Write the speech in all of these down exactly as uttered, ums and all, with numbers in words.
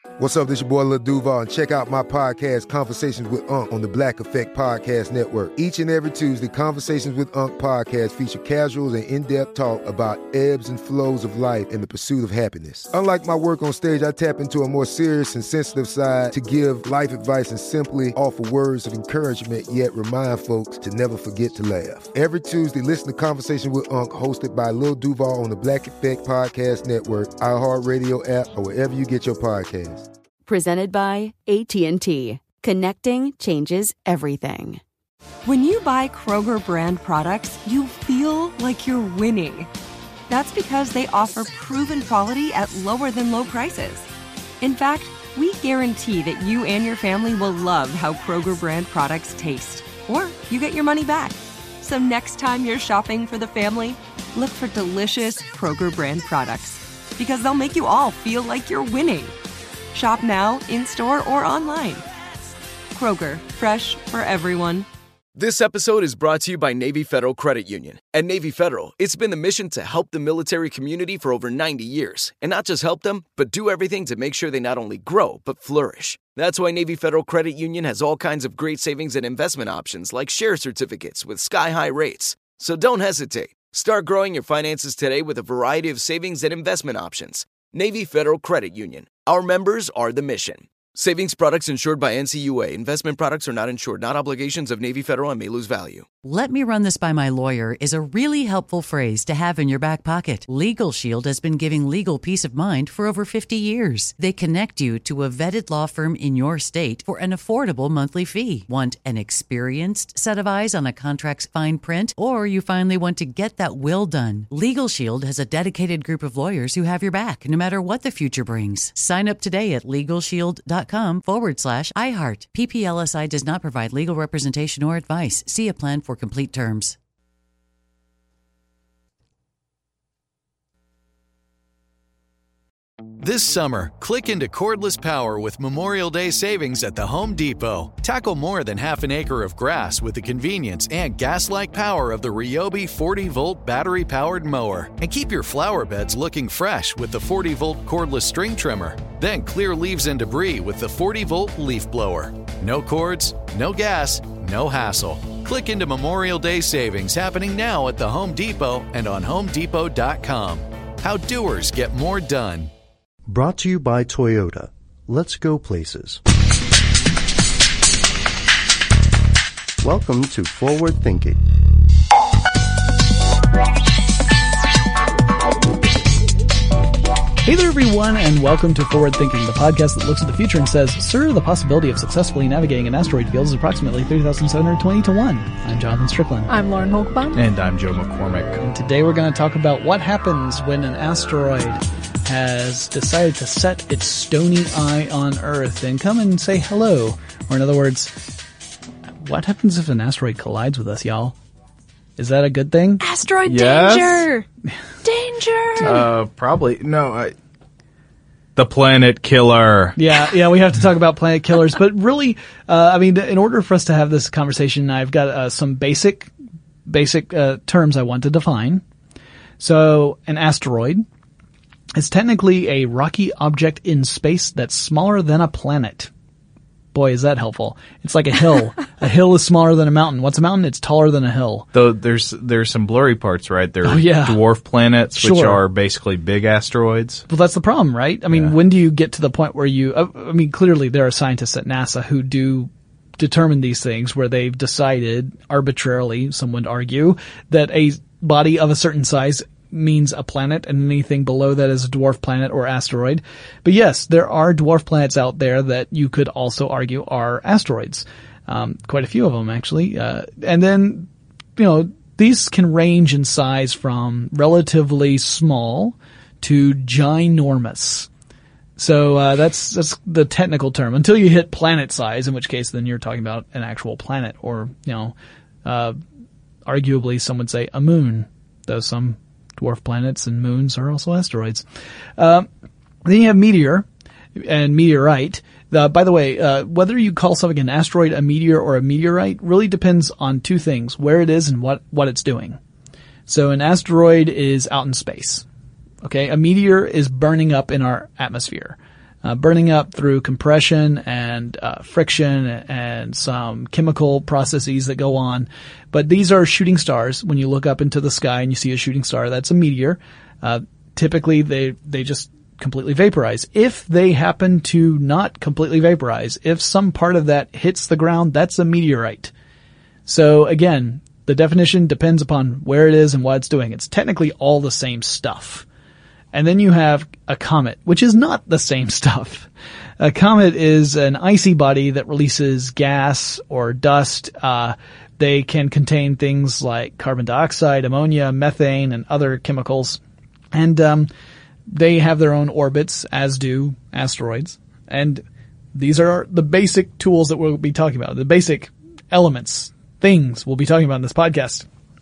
What's up, this your boy Lil Duval, and check out my podcast, Conversations with Unc, on the Black Effect Podcast Network. Each and every Tuesday, Conversations with Unc podcast feature casuals and in-depth talk about ebbs and flows of life and the pursuit of happiness. Unlike my work on stage, I tap into a more serious and sensitive side to give life advice and simply offer words of encouragement, yet remind folks to never forget to laugh. Every Tuesday, listen to Conversations with Unc, hosted by Lil Duval on the Black Effect Podcast Network, iHeartRadio app, or wherever you get your podcasts. Presented by A T and T. Connecting changes everything. When you buy Kroger brand products, you feel like you're winning. That's because they offer proven quality at lower than low prices. In fact, we guarantee that you and your family will love how Kroger brand products taste, or you get your money back. So next time you're shopping for the family, look for delicious Kroger brand products, because they'll make you all feel like you're winning. Shop now, in-store, or online. Kroger, fresh for everyone. This episode is brought to you by Navy Federal Credit Union. At Navy Federal, it's been the mission to help the military community for over ninety years. And not just help them, but do everything to make sure they not only grow, but flourish. That's why Navy Federal Credit Union has all kinds of great savings and investment options like share certificates with sky-high rates. So don't hesitate. Start growing your finances today with a variety of savings and investment options. Navy Federal Credit Union. Our members are the mission. Savings products insured by N C U A. Investment products are not insured, not obligations of Navy Federal and may lose value. Let me run this by my lawyer is a really helpful phrase to have in your back pocket. Legal Shield has been giving legal peace of mind for over fifty years. They connect you to a vetted law firm in your state for an affordable monthly fee. Want an experienced set of eyes on a contract's fine print? Or you finally want to get that will done? Legal Shield has a dedicated group of lawyers who have your back, no matter what the future brings. Sign up today at LegalShield.com forward slash iHeart. P P L S I does not provide legal representation or advice. See a plan for complete terms. This summer, click into cordless power with Memorial Day savings at the Home Depot. Tackle more than half an acre of grass with the convenience and gas-like power of the Ryobi forty volt battery-powered mower. And keep your flower beds looking fresh with the forty volt cordless string trimmer. Then clear leaves and debris with the forty volt leaf blower. No cords, no gas, no hassle. Click into Memorial Day savings happening now at the Home Depot and on home depot dot com. How doers get more done. Brought to you by Toyota. Let's go places. Welcome to Forward Thinking. Hey there, everyone, and welcome to Forward Thinking, the podcast that looks at the future and says, sir, the possibility of successfully navigating an asteroid field is approximately three thousand seven hundred twenty to one. I'm Jonathan Strickland. I'm Lauren Holkbaum. And I'm Joe McCormick. And today we're going to talk about what happens when an asteroid has decided to set its stony eye on Earth and come and say hello. Or in other words, what happens if an asteroid collides with us, y'all? Is that a good thing? Asteroid yes. danger! Danger! Uh, probably. No, I... The Planet Killer. Yeah, yeah, we have to talk about planet killers. But really, uh, I mean, in order for us to have this conversation, I've got uh, some basic, basic uh, terms I want to define. So, an asteroid is technically a rocky object in space that's smaller than a planet. Boy, is that helpful. It's like a hill. A hill is smaller than a mountain. What's a mountain? It's taller than a hill. Though there's there's some blurry parts, right? There are oh, yeah. dwarf planets, sure. which are basically big asteroids. Well, that's the problem, right? I mean, yeah. when do you get to the point where you, uh, I mean, clearly there are scientists at NASA who do determine these things where they've decided arbitrarily, some would argue, that a body of a certain size means a planet, and anything below that is a dwarf planet or asteroid. But yes, there are dwarf planets out there that you could also argue are asteroids. Um, quite a few of them, actually. Uh, and then, you know, these can range in size from relatively small to ginormous. So, uh, that's, that's the technical term. Until you hit planet size, in which case then you're talking about an actual planet, or, you know, uh, arguably some would say a moon, though some dwarf planets and moons are also asteroids. Um, then you have meteor and meteorite. Uh, by the way, uh, whether you call something an asteroid, a meteor, or a meteorite really depends on two things: where it is and what, what it's doing. So an asteroid is out in space. Okay, a meteor is burning up in our atmosphere. uh, burning up through compression and uh, friction and some chemical processes that go on. But these are shooting stars. When you look up into the sky and you see a shooting star, that's a meteor. Uh, typically they, they just completely vaporize. If they happen to not completely vaporize, if some part of that hits the ground, that's a meteorite. So again, the definition depends upon where it is and what it's doing. It's technically all the same stuff. And then you have a comet, which is not the same stuff. A comet is an icy body that releases gas or dust. Uh, they can contain things like carbon dioxide, ammonia, methane, and other chemicals. And um, they have their own orbits, as do asteroids. And these are the basic tools that we'll be talking about, the basic elements, things we'll be talking about in this podcast.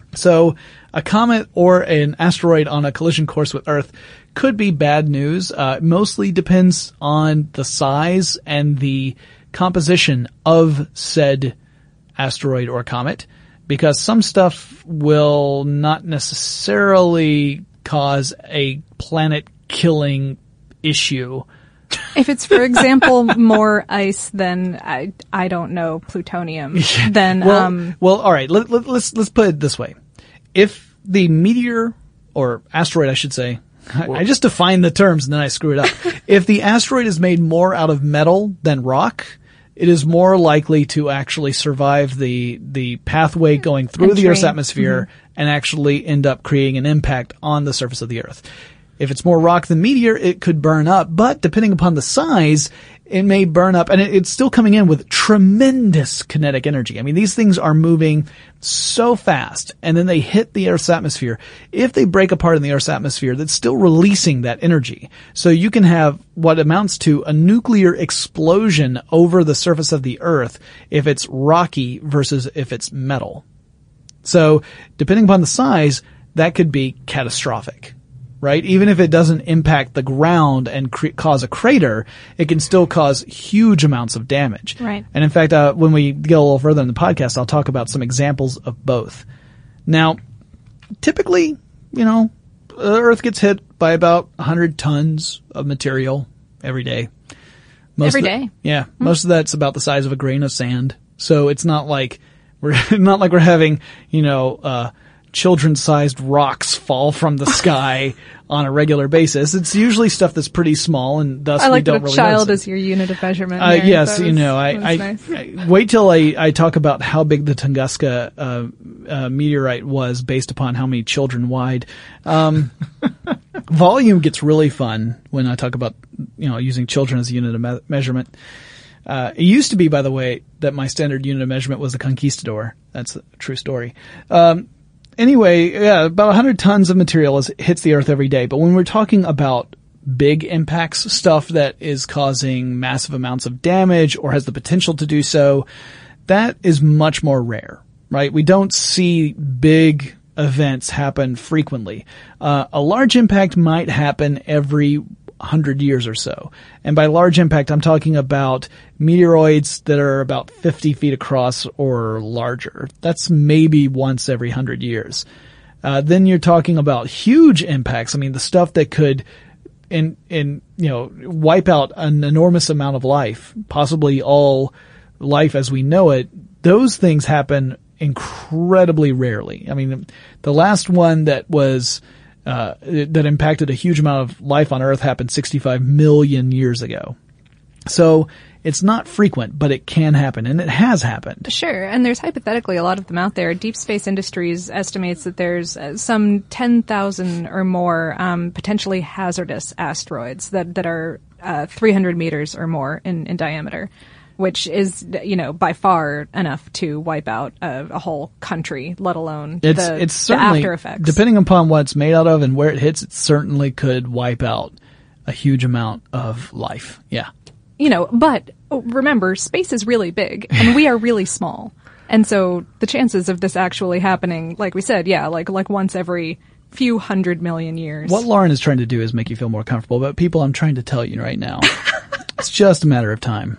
So a comet or an asteroid on a collision course with Earth could be bad news. Uh, mostly depends on the size and the composition of said asteroid or comet, because some stuff will not necessarily cause a planet-killing issue. If it's, for example, more ice than, I, I don't know, plutonium, then... well, um, well, all right, let, let, let's, let's put it this way. If the meteor, or asteroid I should say, I, I just define the terms and then I screw it up. If the asteroid is made more out of metal than rock, it is more likely to actually survive the, the pathway going through And the train. Earth's atmosphere mm-hmm. and actually end up creating an impact on the surface of the Earth. If it's more rock than meteor, it could burn up, but depending upon the size, it may burn up, and it, it's still coming in with tremendous kinetic energy. I mean, these things are moving so fast, and then they hit the Earth's atmosphere. If they break apart in the Earth's atmosphere, that's still releasing that energy. So you can have what amounts to a nuclear explosion over the surface of the Earth if it's rocky versus if it's metal. So, depending upon the size, that could be catastrophic. Right? Even if it doesn't impact the ground and cre- cause a crater, it can still cause huge amounts of damage. Right. And in fact, uh, when we get a little further in the podcast, I'll talk about some examples of both. Now, typically, you know, the Earth gets hit by about one hundred tons of material every day. Most every of the, day? Yeah. Mm-hmm. Most of that's about the size of a grain of sand. So it's not like we're, not like we're having, you know, uh, children-sized rocks fall from the sky on a regular basis. It's usually stuff that's pretty small, and thus I like we don't that really child notice is your unit of measurement. Uh, there. yes, That you was- know, I, that I, was nice. I wait till I, I talk about how big the Tunguska uh, uh, meteorite was based upon how many children wide. Um, volume gets really fun when I talk about, you know, using children as a unit of me- measurement. Uh, it used to be, by the way, that my standard unit of measurement was the Conquistador. That's a true story. Um, Anyway, yeah, about one hundred tons of material is, hits the Earth every day. But when we're talking about big impacts, stuff that is causing massive amounts of damage or has the potential to do so, that is much more rare, right? We don't see big events happen frequently. Uh, a large impact might happen every hundred years or so. And by large impact, I'm talking about meteoroids that are about fifty feet across or larger. That's maybe once every hundred years. Uh, then you're talking about huge impacts. I mean, the stuff that could in, in, you know, wipe out an enormous amount of life, possibly all life as we know it. Those things happen incredibly rarely. I mean, the last one that was Uh, that impacted a huge amount of life on Earth happened sixty-five million years ago. So it's not frequent, but it can happen, and it has happened. Sure, and there's hypothetically a lot of them out there. Deep Space Industries estimates that there's uh, some ten thousand or more um, potentially hazardous asteroids that, that are uh, three hundred meters or more in, in diameter, which is, you know, by far enough to wipe out a, a whole country, let alone It's, the, it's certainly, the after effects. depending upon what it's made out of and where it hits, it certainly could wipe out a huge amount of life. Yeah. You know, but remember, space is really big, and we are really small. And so the chances of this actually happening, like we said, yeah, like like once every few hundred million years. What Lauren is trying to do is make you feel more comfortable, but people, I'm trying to tell you right now, it's just a matter of time.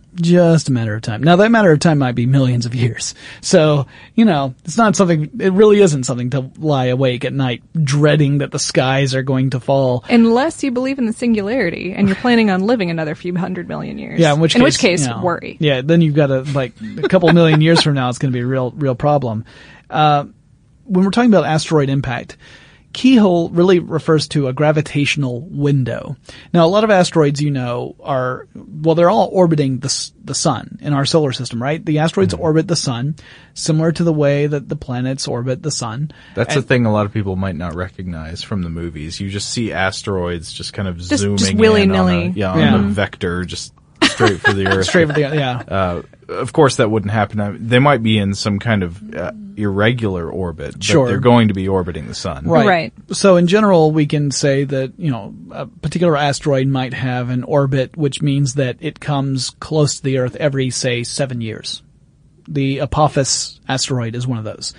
just a matter of time. Now, that matter of time might be millions of years. So, you know, it's not something, it really isn't something to lie awake at night dreading that the skies are going to fall. Unless you believe in the singularity and you're planning on living another few hundred million years. Yeah, in which in case, which case you know, worry. Yeah, then you've got to, like, a couple million years from now, it's going to be a real, real problem. Uh, when we're talking about asteroid impact, keyhole really refers to a gravitational window. Now, a lot of asteroids, you know, are, well, they're all orbiting the the sun in our solar system, right? The asteroids mm-hmm. orbit the sun, similar to the way that the planets orbit the sun. That's and, the thing a lot of people might not recognize from the movies. You just see asteroids just kind of just, zooming just in willy-nilly. on a, yeah, yeah. on a vector, just straight for the Earth. Straight for the Earth, yeah. Uh, of course, that wouldn't happen. I mean, they might be in some kind of uh, irregular orbit, but sure. they're going to be orbiting the sun. Right. right. So in general, we can say that, you know, a particular asteroid might have an orbit, which means that it comes close to the Earth every, say, seven years. The Apophis asteroid is one of those.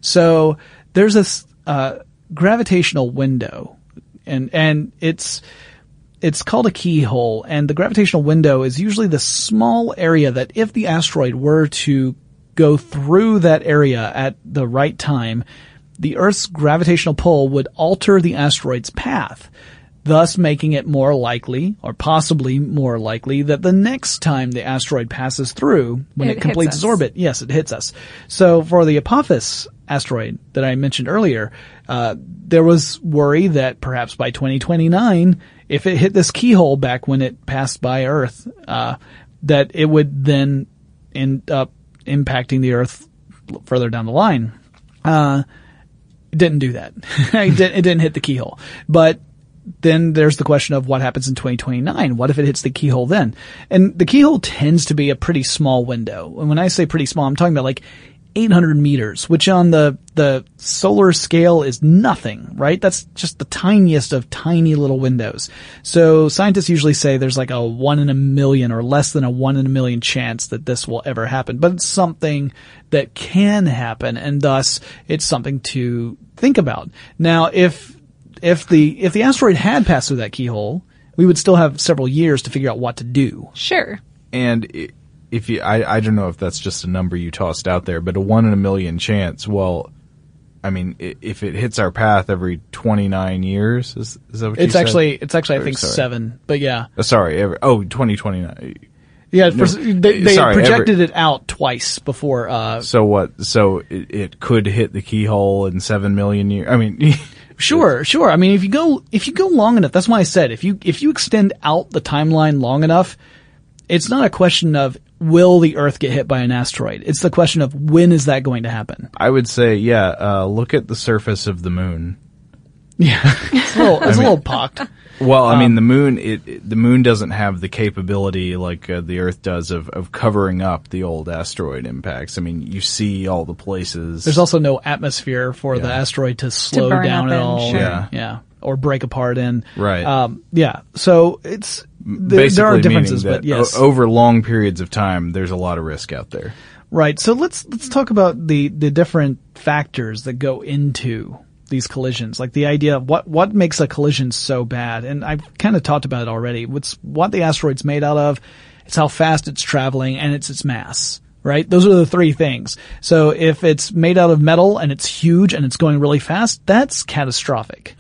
So there's this uh, gravitational window, and and it's It's called a keyhole, and the gravitational window is usually the small area that if the asteroid were to go through that area at the right time, the Earth's gravitational pull would alter the asteroid's path, thus making it more likely, or possibly more likely, that the next time the asteroid passes through, when it, it completes its orbit, yes, it hits us. So for the Apophis asteroid that I mentioned earlier, uh, there was worry that perhaps by twenty twenty-nine, if it hit this keyhole back when it passed by Earth, uh, that it would then end up impacting the Earth further down the line. Uh, it didn't do that. it, didn't, it didn't hit the keyhole. But then there's the question of what happens in twenty twenty-nine. What if it hits the keyhole then? And the keyhole tends to be a pretty small window. And when I say pretty small, I'm talking about like eight hundred meters, which on the, the solar scale is nothing, right? That's just the tiniest of tiny little windows. So scientists usually say there's like a one in a million or less than a one in a million chance that this will ever happen. But it's something that can happen, and thus it's something to think about. Now, if, if the, if the asteroid had passed through that keyhole, we would still have several years to figure out what to do. Sure. And it, If you, I, I don't know if that's just a number you tossed out there, but a one in a million chance. Well, I mean, if it hits our path every twenty-nine years, is, is that what it's you actually, said? It's actually, I or, think sorry. seven, but yeah. Uh, sorry, every, oh, twenty twenty-nine. Yeah, No, for, they, they sorry, projected every, it out twice before, uh. So what, so it, it could hit the keyhole in seven million years? I mean. Sure, sure. I mean, if you go, if you go long enough, that's why I said, if you, if you extend out the timeline long enough, it's not a question of will the Earth get hit by an asteroid. It's the question of when is that going to happen? I would say, yeah, uh, look at the surface of the moon. Yeah. It's a little, it's mean, a little pocked. Well, I um, mean, the moon, it, it, the moon doesn't have the capability like uh, the Earth does of, of covering up the old asteroid impacts. I mean, you see all the places. There's also no atmosphere for Yeah. the asteroid to slow burn down up at in, all. sure. Yeah. Yeah. Or break apart in. Right. Um, yeah. So it's, th- Basically there are meaning differences, that but yes. o- over long periods of time, there's a lot of risk out there. Right. So let's, let's talk about the, the different factors that go into these collisions, like the idea of what, what makes a collision so bad. And I've kind of talked about it already. What's what the asteroid's made out of, it's how fast it's traveling, and it's its mass, right? Those are the three things. So if it's made out of metal and it's huge and it's going really fast, that's catastrophic.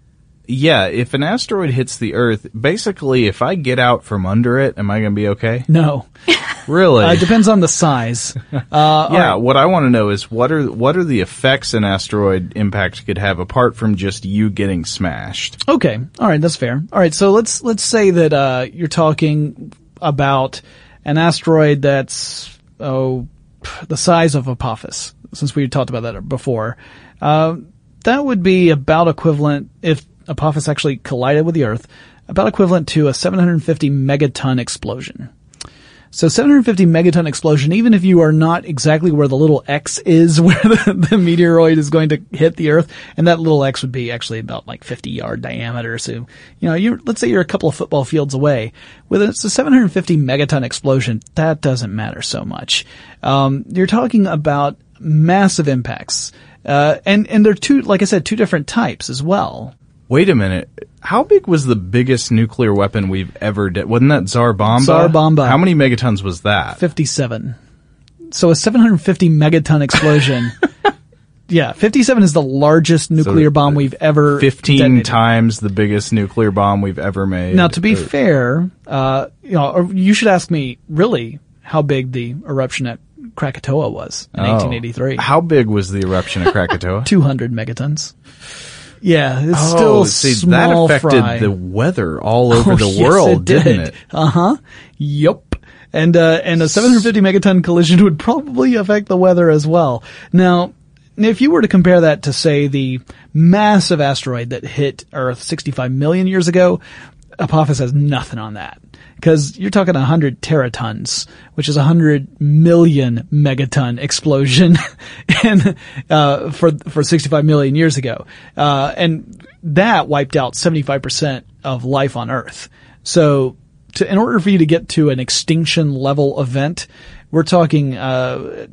Yeah, if an asteroid hits the Earth, basically, if I get out from under it, am I going to be okay? No. Really? Uh, it depends on the size. Uh, yeah, right. what I want to know is what are what are the effects an asteroid impact could have apart from just you getting smashed? Okay. All right. That's fair. All right. So let's, let's say that, uh, you're talking about an asteroid that's, oh, the size of Apophis, since we talked about that before. Uh, that would be about equivalent, if Apophis actually collided with the Earth, about equivalent to a seven hundred fifty megaton explosion. So seven hundred fifty megaton explosion, even if you are not exactly where the little X is, where the, the meteoroid is going to hit the Earth, and that little X would be actually about like fifty yard diameter. So, you know, you're, let's say you're a couple of football fields away. With it's a seven hundred fifty megaton explosion, that doesn't matter so much. Um, you're talking about massive impacts. Uh, and, and they're two, like I said, two different types as well. Wait a minute. How big was the biggest nuclear weapon we've ever did? Wasn't that Tsar Bomba? Tsar Bomba. How many megatons was that? fifty-seven. So a seven hundred fifty megaton explosion. Yeah, fifty-seven is the largest nuclear so bomb we've ever fifteen detonated. Times the biggest nuclear bomb we've ever made. Now, to be or, fair, uh, you know, you should ask me really how big the eruption at Krakatoa was in oh, eighteen eighty-three. How big was the eruption at Krakatoa? two hundred megatons. Yeah, it's oh, still see, small that affected fry. the weather all over oh, the yes, world, it did. didn't it? Uh-huh. Yup. And, uh, and a seven hundred fifty megaton collision would probably affect the weather as well. Now, if you were to compare that to, say, the massive asteroid that hit Earth sixty-five million years ago, Apophis has nothing on that. Because you're talking one hundred teratons, which is a one hundred million megaton explosion and, uh, for, for sixty-five million years ago. Uh, and that wiped out seventy-five percent of life on Earth. So, to, in order for you to get to an extinction level event, we're talking, uh,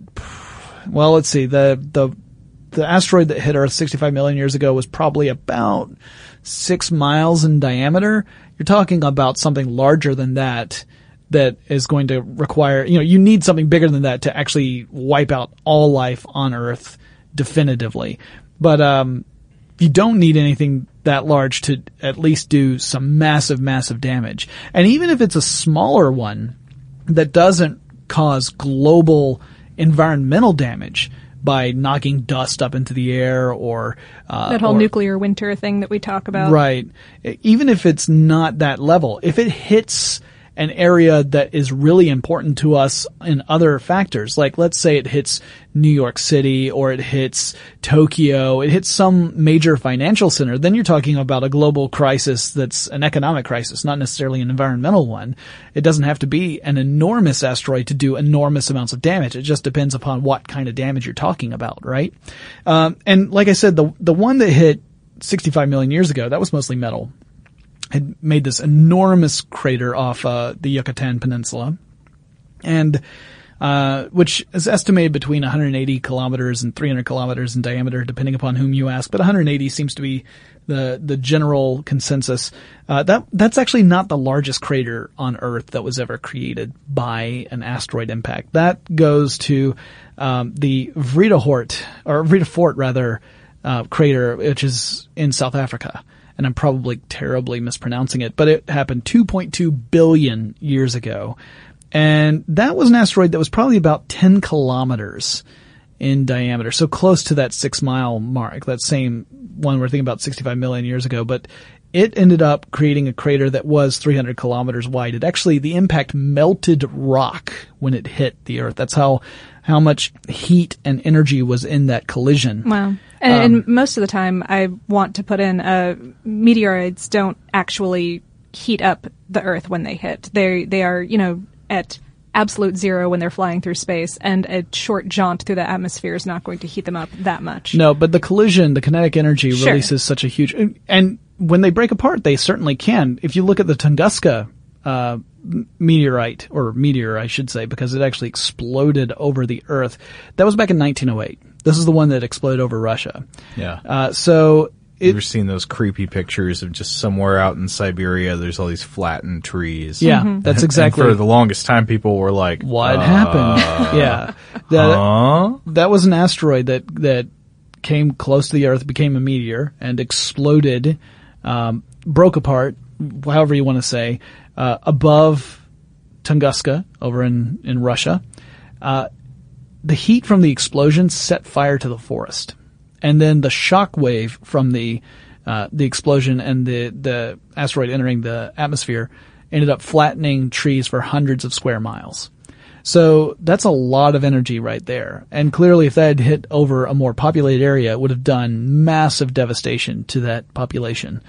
well, let's see, the, the, the asteroid that hit Earth sixty-five million years ago was probably about six miles in diameter. You're talking about something larger than that that is going to require, you know, you need something bigger than that to actually wipe out all life on Earth definitively. But, um, you don't need anything that large to at least do some massive, massive damage. And even if it's a smaller one that doesn't cause global environmental damage by knocking dust up into the air or uh, that whole or, nuclear winter thing that we talk about. Right. Even if it's not that level, if it hits an area that is really important to us in other factors, like let's say it hits New York City or it hits Tokyo, it hits some major financial center, then you're talking about a global crisis that's an economic crisis, not necessarily an environmental one. It doesn't have to be an enormous asteroid to do enormous amounts of damage. It just depends upon what kind of damage you're talking about, right? Um, and like I said, the the one that hit sixty-five million years ago, that was mostly metal. Had made this enormous crater off uh, the Yucatan Peninsula, and uh, which is estimated between one hundred eighty kilometers and three hundred kilometers in diameter, depending upon whom you ask. But one hundred eighty seems to be the the general consensus. Uh, that that's actually not the largest crater on Earth that was ever created by an asteroid impact. That goes to um, the Vredefort, or Vredefort rather, uh, crater, which is in South Africa. And I'm probably terribly mispronouncing it, but it happened two point two billion years ago. And that was an asteroid that was probably about ten kilometers in diameter, so close to that six mile mark, that same one we're thinking about sixty-five million years ago. But it ended up creating a crater that was three hundred kilometers wide. It actually, the impact melted rock when it hit the Earth. That's how, how much heat and energy was in that collision. Wow. And, um, and most of the time, I want to put in, uh, meteoroids don't actually heat up the Earth when they hit. They they are, you know, at absolute zero when they're flying through space, and a short jaunt through the atmosphere is not going to heat them up that much. No, but the collision, the kinetic energy Sure. releases such a huge, and when they break apart, they certainly can. If you look at the Tunguska uh, meteorite, or meteor, I should say, because it actually exploded over the Earth, that was back in nineteen oh eight. This is the one that exploded over Russia. Yeah. Uh, so it, You've seen those creepy pictures of just somewhere out in Siberia, there's all these flattened trees. Yeah, mm-hmm. that's exactly. And for the longest time, people were like, what uh, happened? Yeah. That, huh? that was an asteroid that, that came close to the Earth, became a meteor, and exploded, um, broke apart, however you want to say, uh, above Tunguska over in, in Russia. Uh, the heat from the explosion set fire to the forest. And then the shock wave from the, uh, the explosion and the, the asteroid entering the atmosphere ended up flattening trees for hundreds of square miles. So that's a lot of energy right there. And clearly if that had hit over a more populated area, it would have done massive devastation to that population.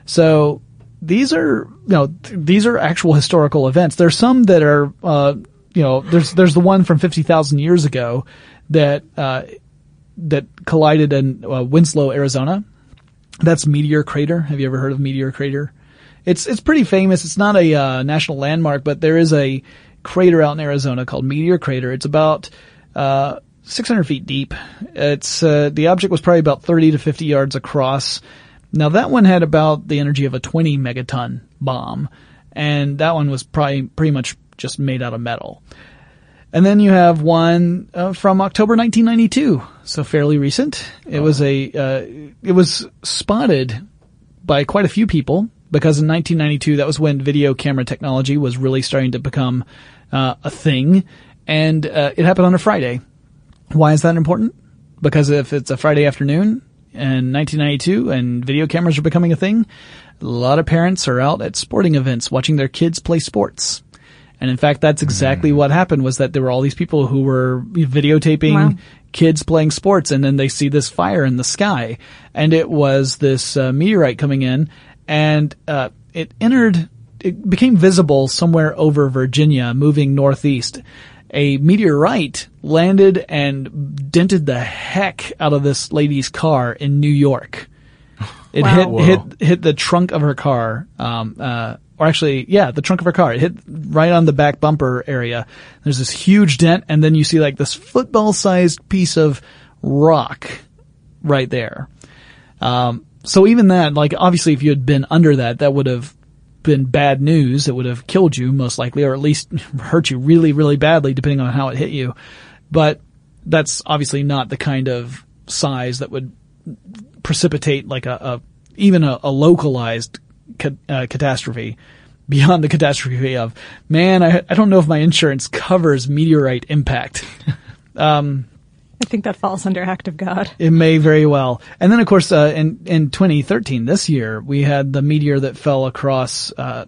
So these are, you know, th- these are actual historical events. There's some that are, uh, you know, there's, there's the one from fifty thousand years ago that, uh, that collided in uh, Winslow, Arizona. That's Meteor Crater. Have you ever heard of Meteor Crater? It's, it's pretty famous. It's not a, uh, national landmark, but there is a crater out in Arizona called Meteor Crater. It's about, uh, six hundred feet deep. It's, uh, the object was probably about thirty to fifty yards across. Now that one had about the energy of a twenty megaton bomb, and that one was probably pretty much just made out of metal. And then you have one uh, from October nineteen ninety-two, so fairly recent. It oh. was a uh, it was spotted by quite a few people because in nineteen ninety-two that was when video camera technology was really starting to become uh, a thing, and uh, it happened on a Friday. Why is that important? Because if it's a Friday afternoon in nineteen ninety-two and video cameras are becoming a thing, a lot of parents are out at sporting events watching their kids play sports. And in fact, that's exactly mm. what happened, was that there were all these people who were videotaping wow. kids playing sports, and then they see this fire in the sky. And it was this uh, meteorite coming in, and uh, it entered, it became visible somewhere over Virginia, moving northeast. A meteorite landed and dented the heck out of this lady's car in New York. It wow. hit, hit, hit the trunk of her car, um, uh, or actually, yeah, the trunk of her car. It hit right on the back bumper area. There's this huge dent, and then you see like this football-sized piece of rock right there. Um, so even that, like obviously if you had been under that, that would have been bad news. It would have killed you most likely, or at least hurt you really, really badly depending on how it hit you. But that's obviously not the kind of size that would precipitate like a, a even a, a localized ca- uh, catastrophe beyond the catastrophe of, man, I, I don't know if my insurance covers meteorite impact. um, I think that falls under act of God. It may very well. And then, of course, uh, in, in twenty thirteen, this year, we had the meteor that fell across uh,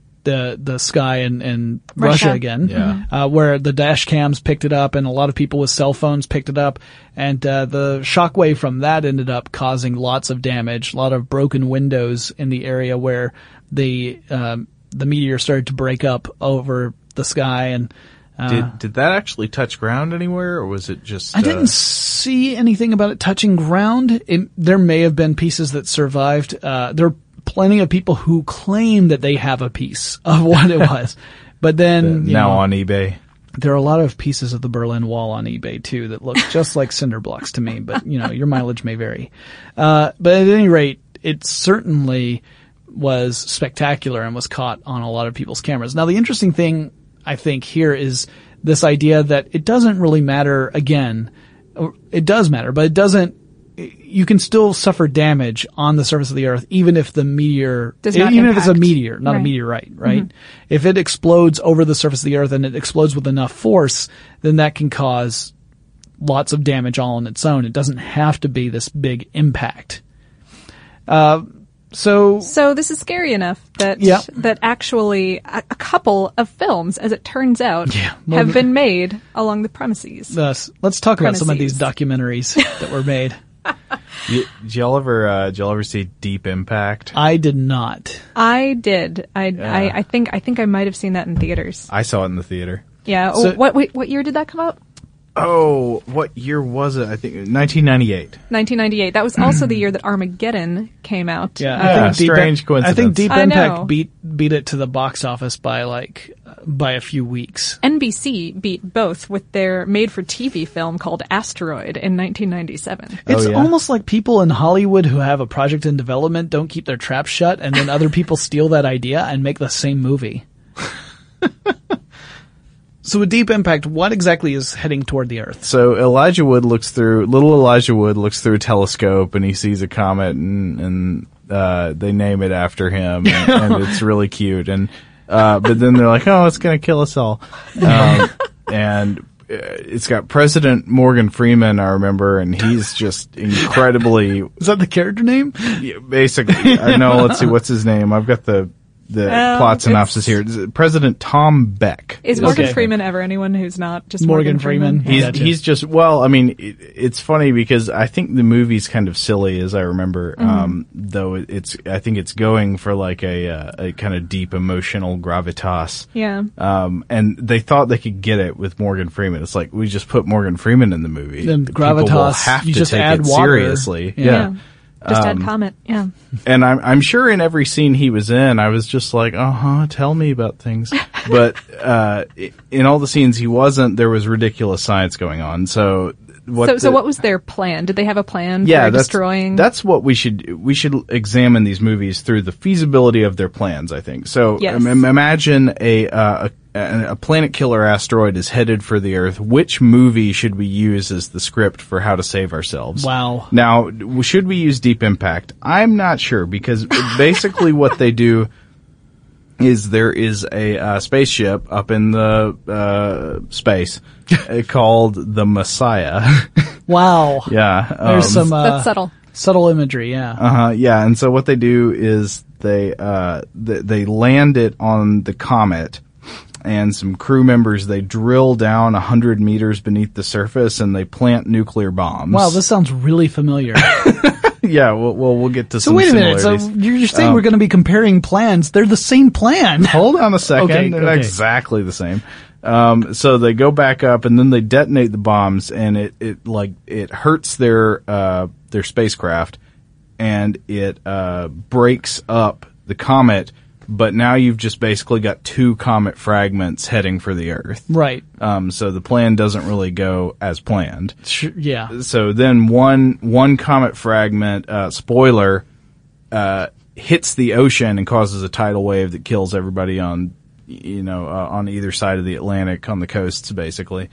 the the sky in, in Russia. Russia again, yeah. uh, where the dash cams picked it up, and a lot of people with cell phones picked it up. And uh, the shockwave from that ended up causing lots of damage, a lot of broken windows in the area where the um, the meteor started to break up over the sky. And Uh, did did that actually touch ground anywhere, or was it just? I didn't uh, see anything about it touching ground. It, there may have been pieces that survived. Uh, there are plenty of people who claim that they have a piece of what it was, but then the, now know, on eBay, there are a lot of pieces of the Berlin Wall on eBay too that look just like cinder blocks to me. But you know, your mileage may vary. Uh, but at any rate, it certainly was spectacular and was caught on a lot of people's cameras. Now, the interesting thing, I think, here is this idea that it doesn't really matter, again, it does matter, but it doesn't, you can still suffer damage on the surface of the earth even if the meteor, even impact. if it's a meteor, not right. a meteorite, right? Mm-hmm. If it explodes over the surface of the earth and it explodes with enough force, then that can cause lots of damage all on its own. It doesn't have to be this big impact. Uh, So, so this is scary enough that yeah. that actually a, a couple of films, as it turns out, yeah, have been made along the premises. Thus, let's talk premises. about some of these documentaries that were made. Did, did y'all ever? Uh, did y'all ever see Deep Impact? I did not. I did. I, yeah. I I think I think I might have seen that in theaters. I saw it in the theater. Yeah. So, oh, what wait, what year did that come out? Oh, what year was it? I think nineteen ninety-eight. nineteen ninety-eight. That was also the year that Armageddon came out. Yeah, uh, I think yeah, Deep strange Im- coincidence. I think Deep I Impact know. beat beat it to the box office by like uh, by a few weeks. N B C beat both with their made-for-T V film called Asteroid in nineteen ninety-seven. It's oh, yeah? almost like people in Hollywood who have a project in development don't keep their traps shut, and then other people steal that idea and make the same movie. So with Deep Impact, what exactly is heading toward the Earth? So Elijah Wood looks through, little Elijah Wood looks through a telescope and he sees a comet and, and, uh, they name it after him and, and it's really cute. And, uh, but then they're like, oh, it's going to kill us all. Um, and it's got President Morgan Freeman, I remember, and he's just incredibly. Is that the character name? Yeah, basically. I know, let's see, what's his name? I've got the, the Um, plot synopsis here. President Tom Beck. Is Morgan Okay. Freeman ever anyone who's not just Morgan Morgan, Freeman? Freeman? He's Gotcha. he's just well. I mean, it, it's funny because I think the movie's kind of silly, as I remember. Mm-hmm. Um, though it, it's, I think it's going for like a uh, a kind of deep emotional gravitas. Yeah. Um, and they thought they could get it with Morgan Freeman. It's like we just put Morgan Freeman in the movie. Then People will gravitas, have you to just take add it water. seriously. Yeah. Yeah. Just Um, add comment. Yeah. And I'm I'm sure in every scene he was in, I was just like, uh huh, tell me about things. But uh in all the scenes he wasn't, there was ridiculous science going on. So what so, the, so what was their plan? Did they have a plan yeah, for that's, destroying? That's what we should we should examine these movies through the feasibility of their plans. I think so. Yes. Um, imagine a, uh, a a planet killer asteroid is headed for the Earth. Which movie should we use as the script for how to save ourselves? Wow. Now, should we use Deep Impact? I'm not sure, because basically what they do is there is a uh, spaceship up in the uh, space called the Messiah. Wow. Yeah. Um, There's some uh, That's subtle. subtle imagery, yeah. Uh-huh, yeah. And so what they do is they uh they, they land it on the comet, and some crew members, they drill down one hundred meters beneath the surface and they plant nuclear bombs. Wow, this sounds really familiar. Yeah, well, well, we'll get to So some wait a minute. So similarities. you're, you're saying Um, we're going to be comparing plans? They're the same plan. Hold on a second. Okay, They're not okay. exactly the same. Um, so they go back up and then they detonate the bombs, and it, it like it hurts their uh, their spacecraft, and it uh, breaks up the comet. But now you've just basically got two comet fragments heading for the Earth. Right. Um, so the plan doesn't really go as planned. Sure, yeah. So then one one comet fragment, uh, spoiler, uh, hits the ocean and causes a tidal wave that kills everybody on, you know, uh, on either side of the Atlantic, on the coasts, basically.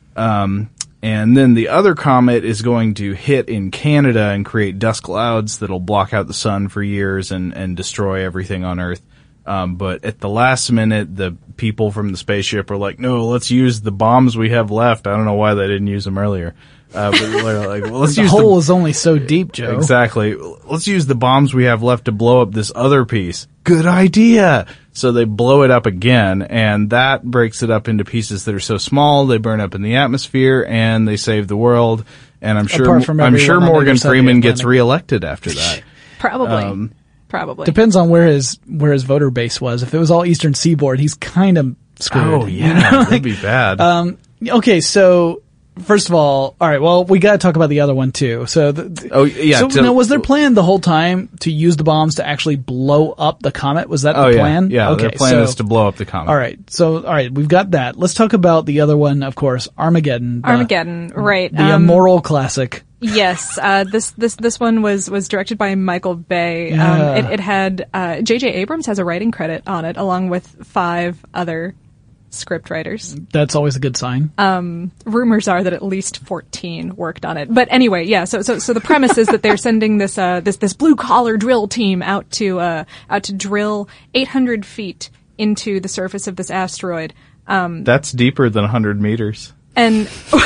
Um, and then the other comet is going to hit in Canada and create dust clouds that'll block out the sun for years and, and destroy everything on Earth. Um, but at the last minute, the people from the spaceship are like, no, let's use the bombs we have left. I don't know why they didn't use them earlier. Uh, but they're like, well, let's The use hole the, is only so deep, Joe. exactly. Let's use the bombs we have left to blow up this other piece. Good idea. So they blow it up again, and that breaks it up into pieces that are so small they burn up in the atmosphere, and they save the world. And I'm sure, Apart from I'm everyone sure on either Morgan side of the Freeman gets Atlantic. reelected after that. Probably. Um, Probably. Depends on where his where his voter base was. If it was all Eastern Seaboard, he's kind of screwed. Oh yeah, you know? that'd be bad. Um, okay, so first of all, all right. Well, we got to talk about the other one too. So, the, oh yeah. So to- now, was their plan the whole time to use the bombs to actually blow up the comet? Was that the oh yeah, plan? yeah. Okay, their plan so, is to blow up the comet. All right. So, all right, we've got that. Let's talk about the other one, of course, Armageddon. the- Armageddon, right. The um, immoral classic. Yes, uh, this this this one was was directed by Michael Bay. Yeah. Um, it, it had uh, J J Abrams has a writing credit on it, along with five other script writers. That's always a good sign. Um, rumors are that at least fourteen worked on it. But anyway, yeah. So so so the premise is that they're sending this uh this this blue collar drill team out to uh out to drill eight hundred feet into the surface of this asteroid. Um, That's deeper than one hundred meters. and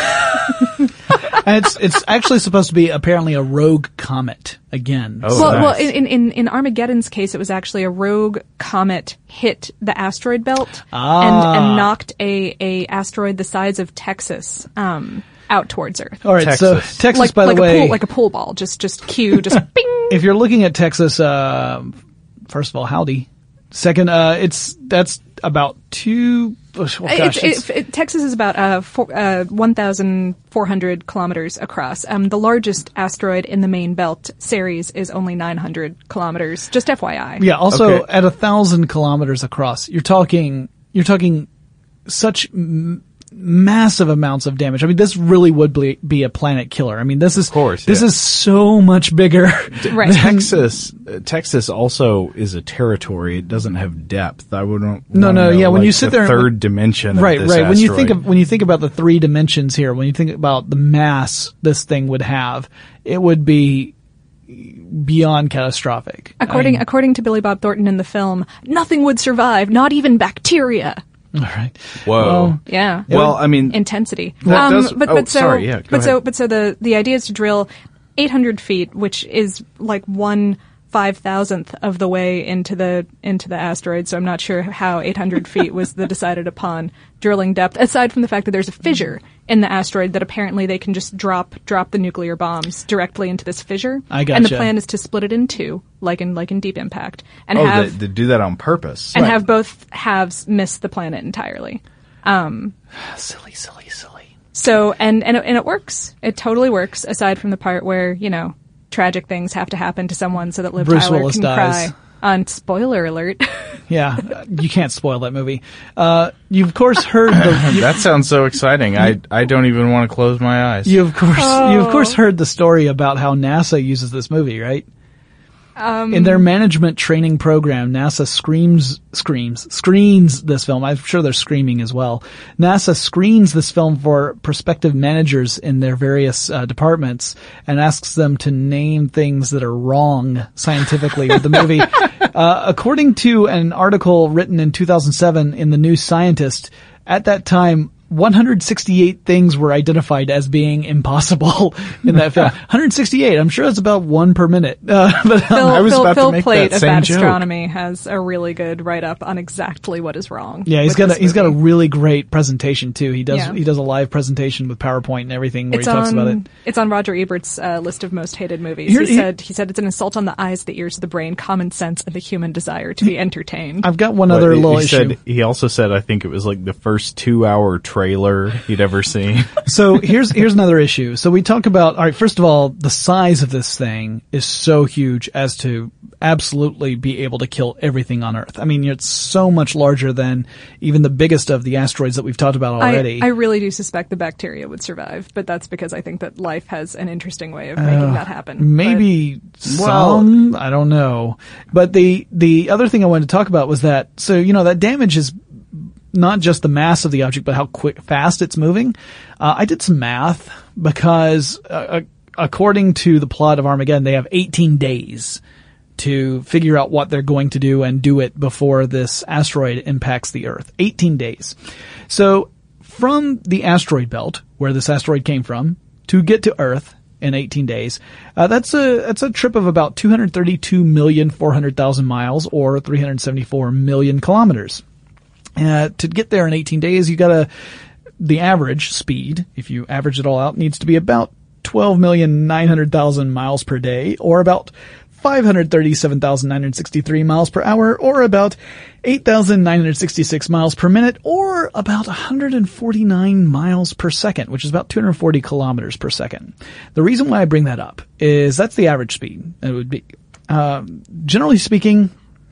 And it's it's actually supposed to be apparently a rogue comet again. Oh, well, nice. well, in, in in Armageddon's case, it was actually a rogue comet hit the asteroid belt Ah. and and knocked a a asteroid the size of Texas um out towards Earth. All right, so Texas. Texas, like by like the way, a pool, like a pool ball, just just cue, just bing. if you're looking at Texas, uh, first of all, howdy. Second, uh, it's that's about two. Oh, gosh, It's, it's- it, it, Texas is about uh, four, uh, one thousand four hundred kilometers across. Um, the largest asteroid in the main belt, Ceres, is only nine hundred kilometers. Just F Y I. yeah. Also, Okay. at a thousand kilometers across, you're talking you're talking such m- massive amounts of damage. I mean, this really would be, be a planet killer. I mean, this is Of course, this yeah. is so much bigger. Right. Texas, uh, Texas also is a territory. It doesn't have depth. I wouldn't. No, wanna no, know, yeah, when like, you sit the there and- third dimension, Right, of this right. When you think asteroid. of when you think about the three dimensions here, when you think about the mass this thing would have, it would be beyond catastrophic. According I mean, according to Billy Bob Thornton in the film, nothing would survive, not even bacteria. all right. Whoa. Well, Yeah. Well, I mean, Intensity. That does- but oh, but so sorry, yeah, go but so ahead. but so the the idea is to drill eight hundred feet, which is like one five thousandth of the way into the into the asteroid. So I'm not sure how eight hundred feet was the decided upon drilling depth. Aside from the fact that there's a fissure in the asteroid that apparently they can just drop drop the nuclear bombs directly into this fissure. I And the gotcha. plan is to split it in two, like in like in Deep Impact, and oh, have they, they do that on purpose. and have both halves miss the planet entirely. silly, silly, silly. So, and, and, it, and it works. It totally works, aside from the part where, you know, tragic things have to happen to someone so that Liv Bruce Tyler Willis can dies. cry. On spoiler alert. Yeah, you can't spoil that movie. Uh, you of course heard the. You, that sounds so exciting. I I don't even want to close my eyes. You of course Oh. you of course heard the story about how NASA uses this movie, right? Um, In their management training program, NASA screams, screams, screens this film. I'm sure they're screaming as well. NASA screens this film for prospective managers in their various uh, departments and asks them to name things that are wrong scientifically with the movie. Uh, according to an article written in two thousand seven in the New Scientist, at that time, one hundred sixty-eight things were identified as being impossible in that film. one hundred sixty-eight. I'm sure it's about one per minute. Uh, but um, Phil, I was Phil, about to Phil make Plate that of same Bad joke. Astronomy has a really good write-up on exactly what is wrong. yeah, he's with got a, this he's got a movie. really great presentation too. He does Yeah. he does a live presentation with PowerPoint and everything where It's he talks on, about it. It's on Roger Ebert's uh, list of most hated movies. Here- he here- said he said it's an assault on the eyes, the ears, the brain, common sense, and the human desire to be entertained. I've got one But other he, little he issue. said he also said I think it was like the first two hour trailer he'd ever seen. So here's here's another issue. So we talk about, all right, first of all, the size of this thing is so huge as to absolutely be able to kill everything on Earth. I mean, it's so much larger than even the biggest of the asteroids that we've talked about already. I, I really do suspect the bacteria would survive, but that's because I think that life has an interesting way of making that happen. Maybe some, I don't know. But the the other thing I wanted to talk about was that, so, you know, that damage is not just the mass of the object, but how quick, fast it's moving. Uh, I did some math because, uh, according to the plot of Armageddon, they have eighteen days to figure out what they're going to do and do it before this asteroid impacts the Earth. eighteen days. So from the asteroid belt, where this asteroid came from, to get to Earth in eighteen days, uh, that's a, that's a trip of about two hundred thirty-two million four hundred thousand miles or three hundred seventy-four million kilometers. Uh, to get there in eighteen days, you gotta, the average speed, if you average it all out, needs to be about twelve million nine hundred thousand miles per day, or about five hundred thirty-seven thousand nine hundred sixty-three miles per hour, or about eight thousand nine hundred sixty-six miles per minute, or about one hundred forty-nine miles per second, which is about two hundred forty kilometers per second. The reason why I bring that up is that's the average speed. It would be, uh, generally speaking,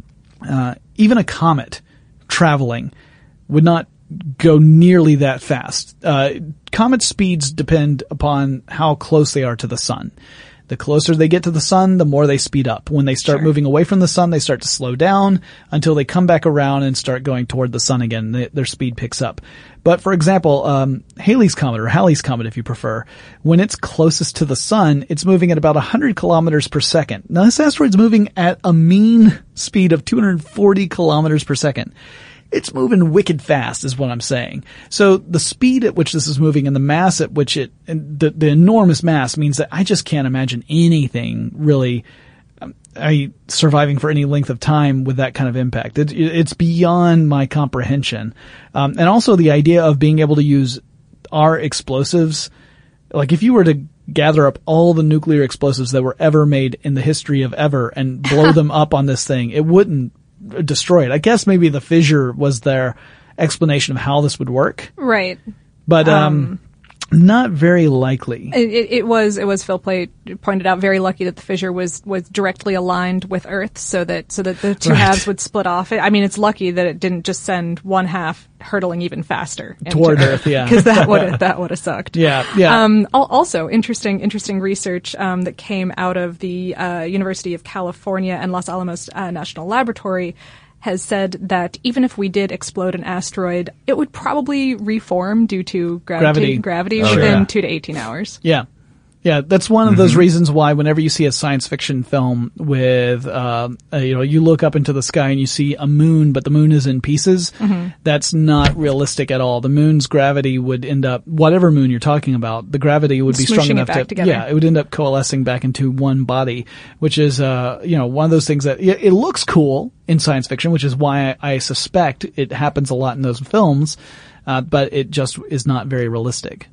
uh, even a comet traveling would not go nearly that fast. Uh, comet speeds depend upon how close they are to the sun. The closer they get to the sun, the more they speed up. When they start Sure. moving away from the sun, they start to slow down until they come back around and start going toward the sun again. They, their speed picks up. But for example, um, Halley's Comet, or Halley's Comet if you prefer, when it's closest to the sun, it's moving at about one hundred kilometers per second. Now this asteroid's moving at a mean speed of two hundred forty kilometers per second. It's moving wicked fast is what I'm saying. So the speed at which this is moving and the mass at which it, and the, the enormous mass means that I just can't imagine anything really um, I, surviving for any length of time with that kind of impact. It, it's beyond my comprehension. Um, and also the idea of being able to use our explosives, like if you were to gather up all the nuclear explosives that were ever made in the history of ever and blow them up on this thing, it wouldn't destroy it. I guess maybe the fissure was their explanation of how this would work, Right. but um, not very likely. It, it, it was, it was Phil Plate pointed out, very lucky that the fissure was, was directly aligned with Earth so that, so that the two Right. halves would split off. I mean, it's lucky that it didn't just send one half hurtling even faster into Toward Earth, yeah. Because that would have, that would have sucked. Yeah, yeah. Um, al- also, interesting, interesting research um, that came out of the uh, University of California and Los Alamos uh, National Laboratory has said that even if we did explode an asteroid, it would probably reform due to gravity, Gravity. gravity Oh, within yeah. two to eighteen hours. Yeah. Yeah, that's one of those reasons why whenever you see a science fiction film with, uh, uh, you know, you look up into the sky and you see a moon, but the moon is in pieces, that's not realistic at all. The moon's gravity would end up, whatever moon you're talking about, the gravity would be strong Smooshing it enough back to, together. yeah, it would end up coalescing back into one body, which is, uh, you know, one of those things that, it, it looks cool in science fiction, which is why I, I suspect it happens a lot in those films, uh, but it just is not very realistic.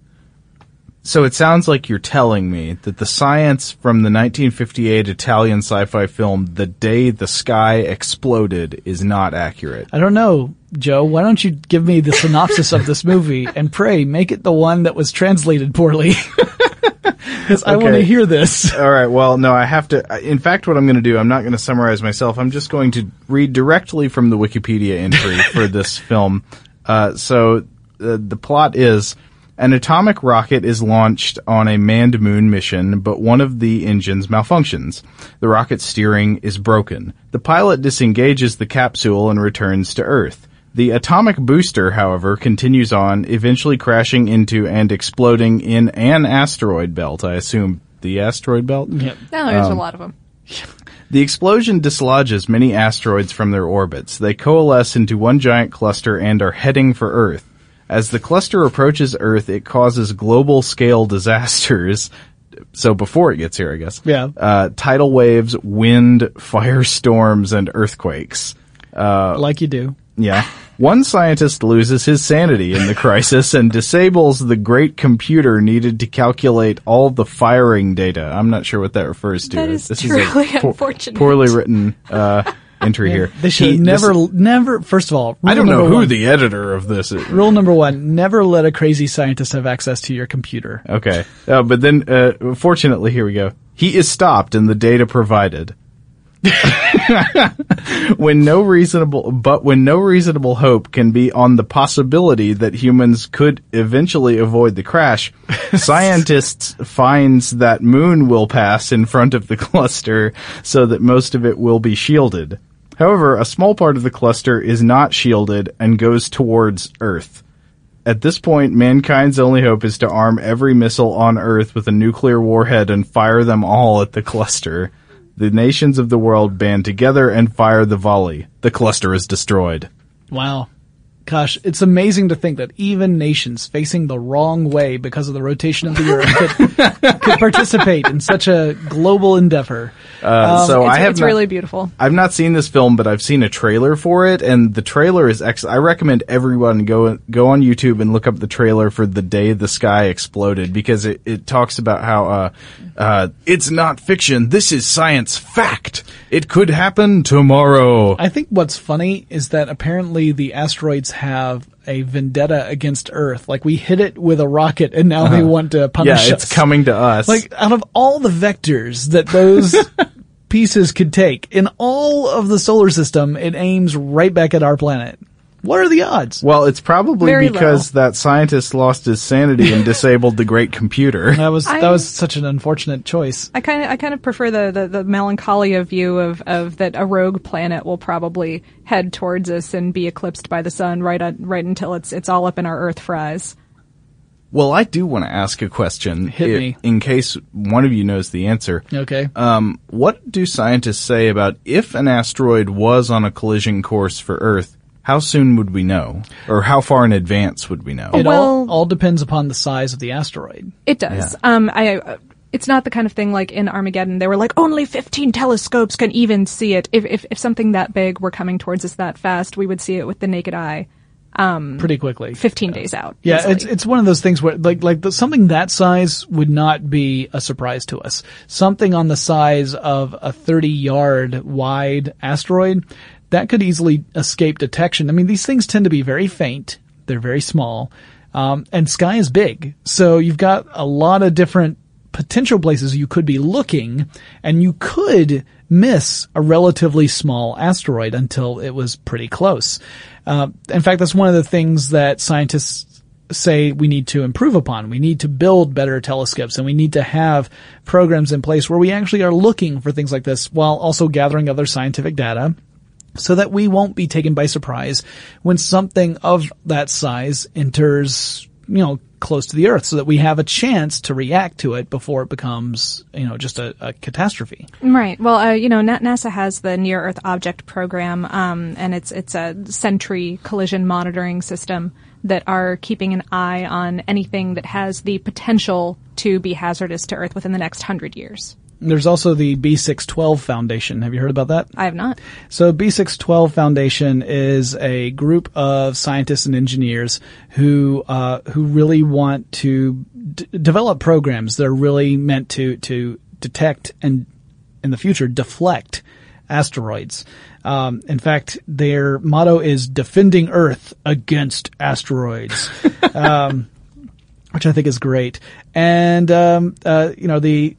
So it sounds like you're telling me that the science from the nineteen fifty-eight Italian sci-fi film The Day the Sky Exploded is not accurate. I don't know, Joe. Why don't you give me the synopsis of this movie and pray make it the one that was translated poorly? Because I want to hear this. All right. Well, no, I have to. In fact, what I'm going to do, I'm not going to summarize myself. I'm just going to read directly from the Wikipedia entry for this film. Uh, so uh, the plot is: an atomic rocket is launched on a manned moon mission, but one of the engines malfunctions. The rocket's steering is broken. The pilot disengages the capsule and returns to Earth. The atomic booster, however, continues on, eventually crashing into and exploding in an asteroid belt. I assume the asteroid belt? Yep. No, there's Um, a lot of them. The explosion dislodges many asteroids from their orbits. They coalesce into one giant cluster and are heading for Earth. As the cluster approaches Earth, it causes global-scale disasters. So before it gets here, I guess. Yeah. Uh, tidal waves, wind, firestorms, and earthquakes. Uh, like you do. Yeah. One scientist loses his sanity in the crisis and disables the great computer needed to calculate all the firing data. I'm not sure what that refers to. That is this truly is a po- unfortunate. poorly written uh, entry Yeah, here. They should He- never, this- never, first of all, I rule don't know number who one- the editor of this is. Rule number one, never let a crazy scientist have access to your computer. Okay. Uh, but then, uh, fortunately, here we go. He is stopped and the data provided. when no reasonable, but when no reasonable hope can be on the possibility that humans could eventually avoid the crash, scientists finds that moon will pass in front of the cluster so that most of it will be shielded. However, a small part of the cluster is not shielded and goes towards Earth. At this point, mankind's only hope is to arm every missile on Earth with a nuclear warhead and fire them all at the cluster. The nations of the world band together and fire the volley. The cluster is destroyed. Wow. Gosh, it's amazing to think that even nations facing the wrong way because of the rotation of the Earth could, could participate in such a global endeavor. Uh, Um, so It's, I have it's not, really beautiful. I've not seen this film, but I've seen a trailer for it, and the trailer is ex- I recommend everyone go go on YouTube and look up the trailer for The Day the Sky Exploded, because it, it talks about how uh, uh, it's not fiction, this is science fact. It could happen tomorrow. I think what's funny is that apparently the asteroids have a vendetta against Earth. Like, we hit it with a rocket and now they want to punish yeah, us. it's coming to us. Like, out of all the vectors that those pieces could take in all of the solar system, it aims right back at our planet. What are the odds? Well, it's probably Very because that scientist lost his sanity and disabled the great computer. That was I- that was such an unfortunate choice. I kind of I kind of prefer the, the, the melancholia view of, of that a rogue planet will probably head towards us and be eclipsed by the sun right on, right until it's it's all up in our Earth fries. Well, I do want to ask a question. Hit i- me. In case one of you knows the answer. Okay. Um, what do scientists say about if an asteroid was on a collision course for Earth, how soon would we know? Or how far in advance would we know? It all, well- all depends upon the size of the asteroid. It does. Um, I. Uh, it's not the kind of thing like in Armageddon. They were like, only fifteen telescopes can even see it. If if if something that big were coming towards us that fast, we would see it with the naked eye. Pretty quickly. Fifteen days out. Yeah, easily. it's it's one of those things where like like the, something that size would not be a surprise to us. Something on the size of a thirty yard wide asteroid that could easily escape detection. I mean, these things tend to be very faint. They're very small, um, and sky is big, so you've got a lot of different potential places you could be looking, and you could miss a relatively small asteroid until it was pretty close. Uh, in fact, that's one of the things that scientists say we need to improve upon. We need to build better telescopes, and we need to have programs in place where we actually are looking for things like this while also gathering other scientific data, so that we won't be taken by surprise when something of that size enters, you know, close to the Earth, so that we have a chance to react to it before it becomes, you know, just a, a catastrophe. Right. Well, uh, you know, Na- NASA has the Near Earth Object Program, um, and it's it's a Sentry collision monitoring system that are keeping an eye on anything that has the potential to be hazardous to Earth within the next hundred years. There's also the B six twelve Foundation. Have you heard about that? I have not. So B six twelve Foundation is a group of scientists and engineers who uh, who really want to d- develop programs that are really meant to to detect and in the future deflect asteroids. Um, in fact, their motto is "Defending Earth Against Asteroids." um, which I think is great. And, um, uh, you know, the,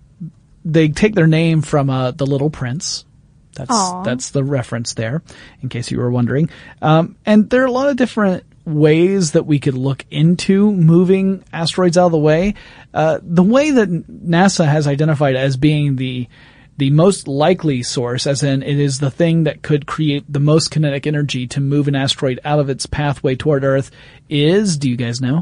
they take their name from, uh, The Little Prince. That's, Aww. That's the reference there, in case you were wondering. Um, and there are a lot of different ways that we could look into moving asteroids out of the way. Uh, the way that NASA has identified as being the the most likely source, as in it is the thing that could create the most kinetic energy to move an asteroid out of its pathway toward Earth, is, do you guys know?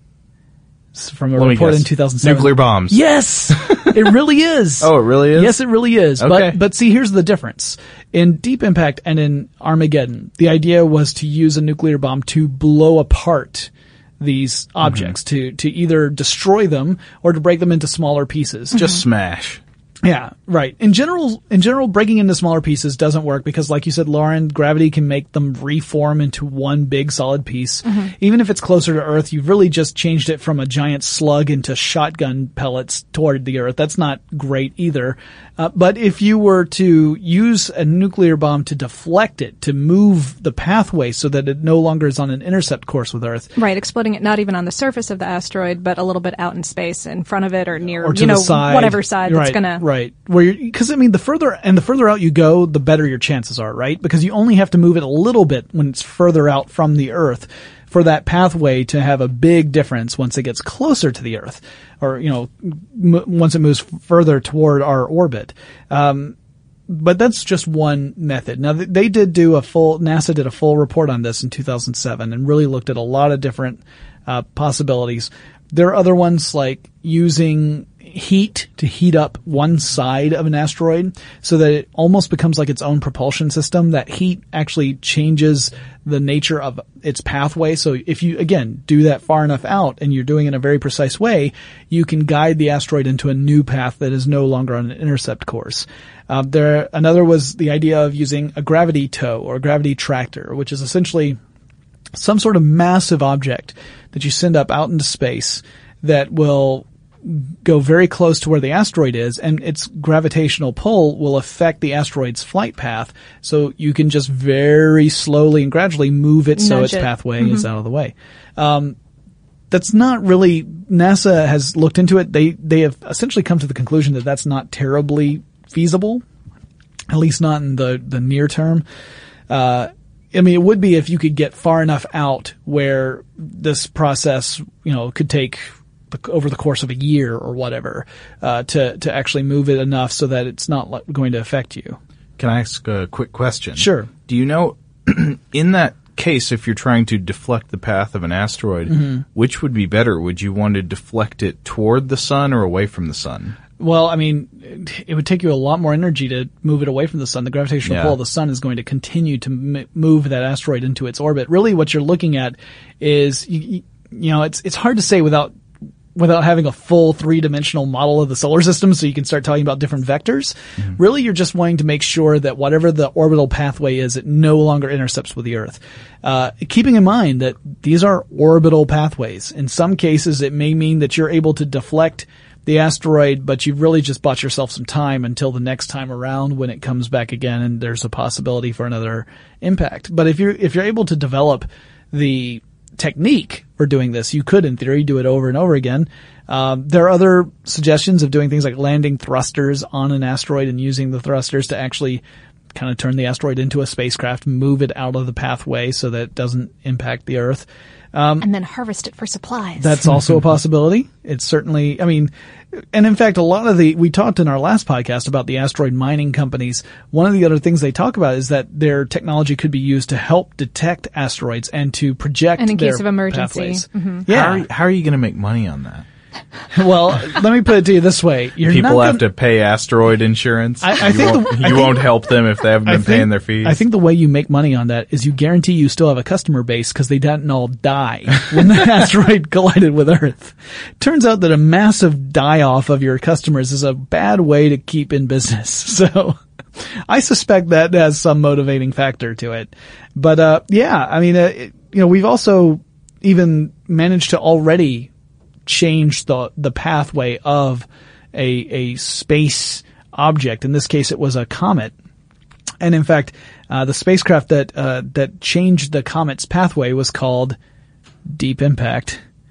It's from a Let report in two thousand seven. Nuclear bombs. Yes! It really is. Oh, it really is? Yes, it really is. Okay. But, but see, here's the difference. In Deep Impact and in Armageddon, the idea was to use a nuclear bomb to blow apart these objects, mm-hmm. to, to either destroy them or to break them into smaller pieces. Just mm-hmm. smash. Yeah, right. In general, in general, breaking into smaller pieces doesn't work because, like you said, Lauren, gravity can make them reform into one big solid piece. Mm-hmm. Even if it's closer to Earth, you've really just changed it from a giant slug into shotgun pellets toward the Earth. That's not great either. Uh, but if you were to use a nuclear bomb to deflect it, to move the pathway so that it no longer is on an intercept course with Earth. Right, exploding it not even on the surface of the asteroid, but a little bit out in space in front of it or near, or to you know, the side. whatever side right, that's going to... Right, where you're, because I mean, the further, and the further out you go, the better your chances are, right? Because you only have to move it a little bit when it's further out from the Earth for that pathway to have a big difference once it gets closer to the Earth, or, you know, m- once it moves further toward our orbit. Um, but that's just one method. Now, they did do a full, NASA did a full report on this in two thousand seven and really looked at a lot of different uh, possibilities. There are other ones like using heat to heat up one side of an asteroid so that it almost becomes like its own propulsion system. That heat actually changes the nature of its pathway. So if you, again, do that far enough out and you're doing it in a very precise way, you can guide the asteroid into a new path that is no longer on an intercept course. Uh, there, another was the idea of using a gravity tow or a gravity tractor, which is essentially some sort of massive object that you send up out into space that will go very close to where the asteroid is, and its gravitational pull will affect the asteroid's flight path, so you can just very slowly and gradually move it so its it. pathway mm-hmm. is out of the way. Um, that's not really, NASA has looked into it. They, they have essentially come to the conclusion that that's not terribly feasible, at least not in the, the near term. Uh, I mean, it would be if you could get far enough out where this process, you know, could take over the course of a year or whatever, uh, to, to actually move it enough so that it's not going to affect you. Can I ask a quick question? Sure. Do you know, in that case, if you're trying to deflect the path of an asteroid, mm-hmm. which would be better? Would you want to deflect it toward the sun or away from the sun? Well, I mean, it would take you a lot more energy to move it away from the sun. The gravitational yeah. pull of the sun is going to continue to m- move that asteroid into its orbit. Really, what you're looking at is, you, you know, it's it's hard to say without without having a full three-dimensional model of the solar system so you can start talking about different vectors. Mm-hmm. Really, you're just wanting to make sure that whatever the orbital pathway is, it no longer intercepts with the Earth. Uh, keeping in mind that these are orbital pathways. In some cases, it may mean that you're able to deflect the asteroid, but you've really just bought yourself some time until the next time around when it comes back again and there's a possibility for another impact. But if you're, if you're able to develop the technique for doing this, you could, in theory, do it over and over again. Um, there are other suggestions of doing things like landing thrusters on an asteroid and using the thrusters to actually kind of turn the asteroid into a spacecraft, move it out of the pathway so that it doesn't impact the Earth. Um, and then harvest it for supplies. That's also a possibility. It's certainly, I mean, and in fact, a lot of the, we talked in our last podcast about the asteroid mining companies. One of the other things they talk about is that their technology could be used to help detect asteroids and to project and in their case of emergency. pathways. Mm-hmm. Yeah. How are, how are you going to make money on that? Well, let me put it to you this way. You're People not have gonna, to pay asteroid insurance. I, I you think won't, the, you I think, won't help them if they haven't been I think, paying their fees. I think the way you make money on that is you guarantee you still have a customer base because they didn't all die when the asteroid collided with Earth. Turns out that a massive die-off of your customers is a bad way to keep in business. So I suspect that has some motivating factor to it. But, uh, yeah, I mean, uh, it, you know, we've also even managed to already change the the pathway of a a space object. In this case, it was a comet, and in fact, uh, the spacecraft that uh, that changed the comet's pathway was called Deep Impact.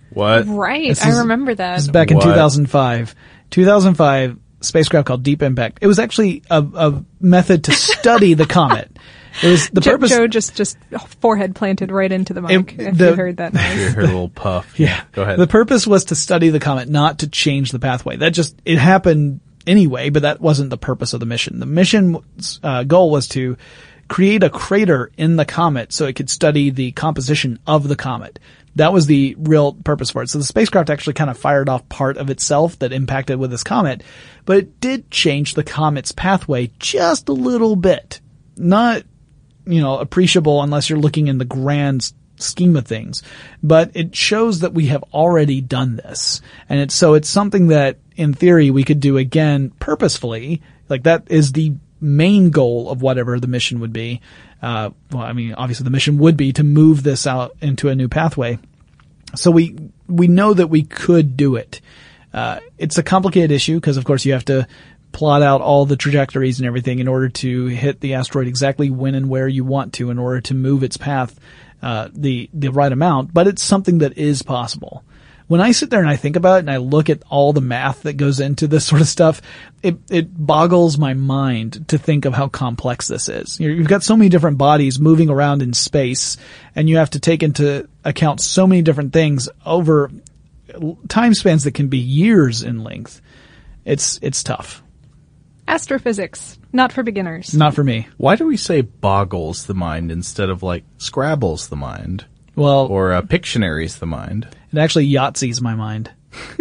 What? Right, This I is- remember that. This is back in What? two thousand five. two thousand five, spacecraft called Deep Impact. It was actually a, a method to study the comet. It was the Jo- purpose. Joe just just forehead planted right into the mic. It- if the- you heard that noise. You heard a little puff. Yeah. Go ahead. The purpose was to study the comet, not to change the pathway. That just, it happened anyway, but that wasn't the purpose of the mission. The mission's uh, goal was to create a crater in the comet so it could study the composition of the comet. That was the real purpose for it. So the spacecraft actually kind of fired off part of itself that impacted with this comet, but it did change the comet's pathway just a little bit. Not, you know, appreciable unless you're looking in the grand scheme of things. But it shows that we have already done this. And it's, so it's something that in theory we could do again purposefully. Like that is the main goal of whatever the mission would be. Uh, well, I mean, obviously the mission would be to move this out into a new pathway. So we, we know that we could do it. Uh, it's a complicated issue because of course you have to plot out all the trajectories and everything in order to hit the asteroid exactly when and where you want to in order to move its path, uh, the, the right amount, but it's something that is possible. When I sit there and I think about it and I look at all the math that goes into this sort of stuff, it, it boggles my mind to think of how complex this is. You've got so many different bodies moving around in space and you have to take into account so many different things over time spans that can be years in length. It's, it's tough. Astrophysics, not for beginners. Not for me. Why do we say boggles the mind instead of like Scrabbles the mind? Well, Or uh, Pictionary's the mind? it actually Yahtzees my mind.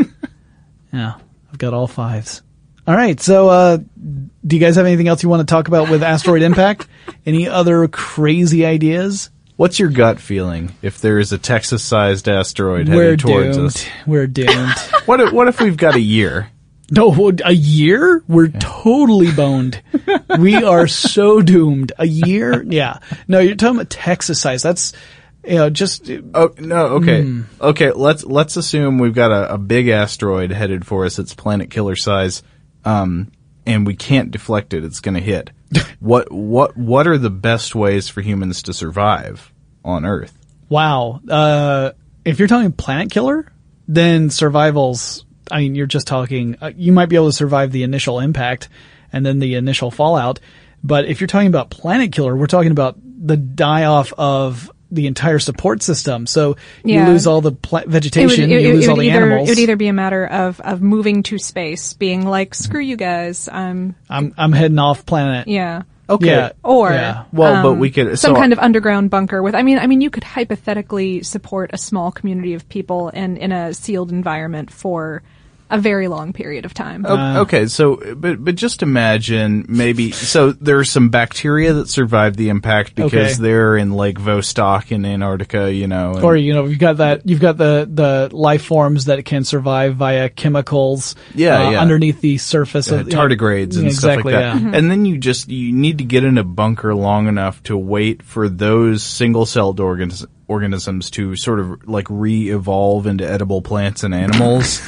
Yeah, I've got all fives. All right, so uh, do you guys have anything else you want to talk about with asteroid impact? Any other crazy ideas? What's your gut feeling if there is a Texas-sized asteroid We're headed towards doomed. us? We're doomed. What if, what if we've got a year? No, a year? We're totally boned. We are so doomed. A year? Yeah. No, you're talking about Texas size. That's, you know, just. Oh no. Okay. Mm. Okay. Let's let's assume we've got a, a big asteroid headed for us. It's planet killer size, um, and we can't deflect it. It's going to hit. what what what are the best ways for humans to survive on Earth? Wow. Uh, if you're talking planet killer, then survival's. I mean, you're just talking, uh, you might be able to survive the initial impact and then the initial fallout. But if you're talking about planet killer, we're talking about the die off of the entire support system. So Yeah. you lose all the pla- vegetation, It would, it, you it lose would all the either, animals. It would either be a matter of, of moving to space, being like, screw you guys, I'm, I'm, I'm heading off planet. yeah. Okay. Yeah. Or, Yeah. Well, but um, we could some so, kind of underground bunker with, I mean, I mean, you could hypothetically support a small community of people in, in a sealed environment for a very long period of time. O- Okay, so but but just imagine maybe so there are some bacteria that survived the impact because Okay. they're in Lake Vostok in Antarctica, you know. and- Or, you know, you've got that, you've got the, the life forms that can survive via chemicals, Yeah, uh, yeah. underneath the surface uh, of tardigrades and Yeah, stuff exactly, like that. yeah. And then you just you need to get in a bunker long enough to wait for those single-celled organs, organisms to sort of like re-evolve into edible plants and animals.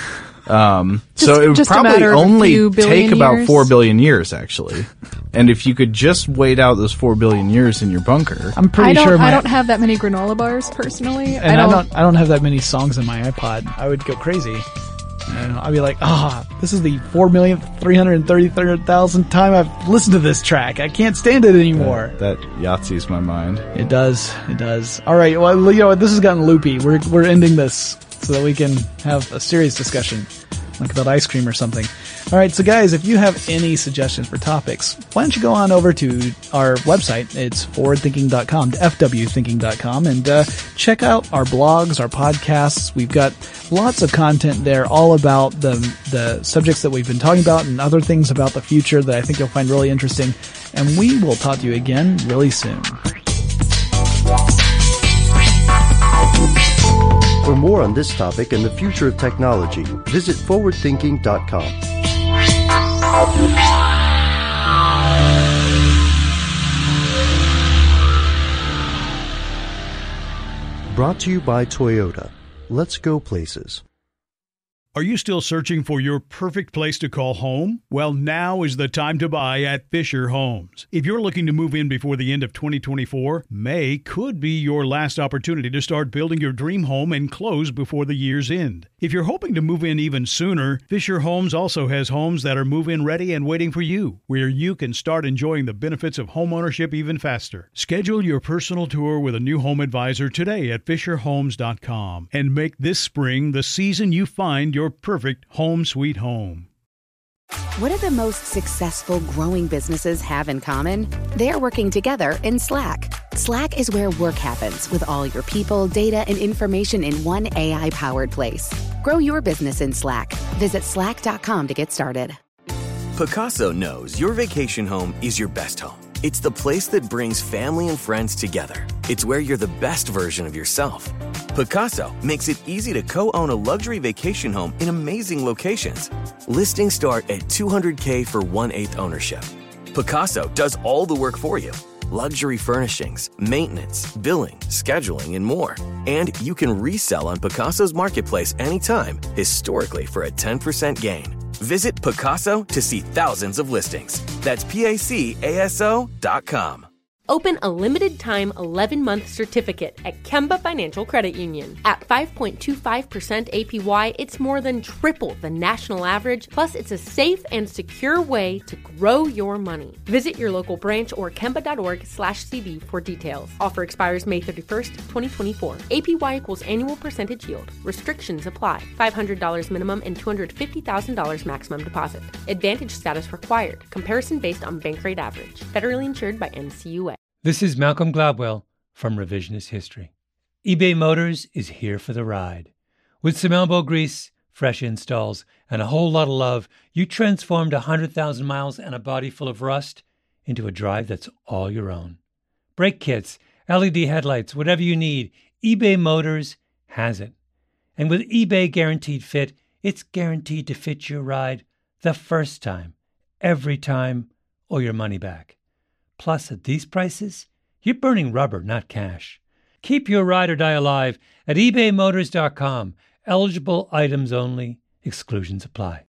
Um, Just- so it would just a probably matter of a only few billion take about years? four billion years, actually. And if you could just wait out those four billion years in your bunker, I'm pretty I don't, sure my, I don't have that many granola bars personally. and I don't, I don't, I don't have that many songs in my iPod. I would go crazy. And I'd be like, ah, this is the four million three hundred thirty-three thousand time I've listened to this track. I can't stand it anymore. that Yahtzees my mind. It does. It does. All right. Well, you know what? This has gotten loopy. We're, we're ending this so that we can have a serious discussion, like about ice cream or something. All right. So guys, if you have any suggestions for topics, why don't you go on over to our website? It's forward thinking dot com, f w thinking dot com, and uh, check out our blogs, our podcasts. We've got lots of content there all about the, the subjects that we've been talking about and other things about the future that I think you'll find really interesting. And we will talk to you again really soon. For more on this topic and the future of technology, visit forward thinking dot com. Brought to you by Toyota. Let's go places. Are you still searching for your perfect place to call home? Well, now is the time to buy at Fisher Homes. If you're looking to move in before the end of twenty twenty-four, May could be your last opportunity to start building your dream home and close before the year's end. If you're hoping to move in even sooner, Fisher Homes also has homes that are move-in ready and waiting for you, where you can start enjoying the benefits of homeownership even faster. Schedule your personal tour with a new home advisor today at fisher homes dot com and make this spring the season you find your perfect home sweet home. What do the most successful growing businesses have in common? They're working together in Slack. Slack is where work happens with all your people, data, and information in one A I-powered place. Grow your business in Slack. Visit slack dot com to get started. Pacaso knows your vacation home is your best home. It's the place that brings family and friends together. It's where you're the best version of yourself. Pacaso makes it easy to co-own a luxury vacation home in amazing locations. Listings start at two hundred thousand dollars for one-eighth ownership. Pacaso does all the work for you. Luxury furnishings, maintenance, billing, scheduling, and more. And you can resell on Pacaso's marketplace anytime, historically for a ten percent gain. Visit Pacaso to see thousands of listings. That's P A C A S O dot com. Open a limited-time eleven-month certificate at Kemba Financial Credit Union. At five point two five percent A P Y, it's more than triple the national average, plus it's a safe and secure way to grow your money. Visit your local branch or kemba dot org slash C D for details. Offer expires May thirty-first, twenty twenty-four. A P Y equals annual percentage yield. Restrictions apply. five hundred dollars minimum and two hundred fifty thousand dollars maximum deposit. Advantage status required. Comparison based on bank rate average. Federally insured by N C U A. This is Malcolm Gladwell from Revisionist History. eBay Motors is here for the ride. With some elbow grease, fresh installs, and a whole lot of love, you transformed one hundred thousand miles and a body full of rust into a drive that's all your own. Brake kits, L E D headlights, whatever you need, eBay Motors has it. And with eBay Guaranteed Fit, it's guaranteed to fit your ride the first time, every time, or your money back. Plus, at these prices, you're burning rubber, not cash. Keep your ride or die alive at ebay motors dot com. Eligible items only. Exclusions apply.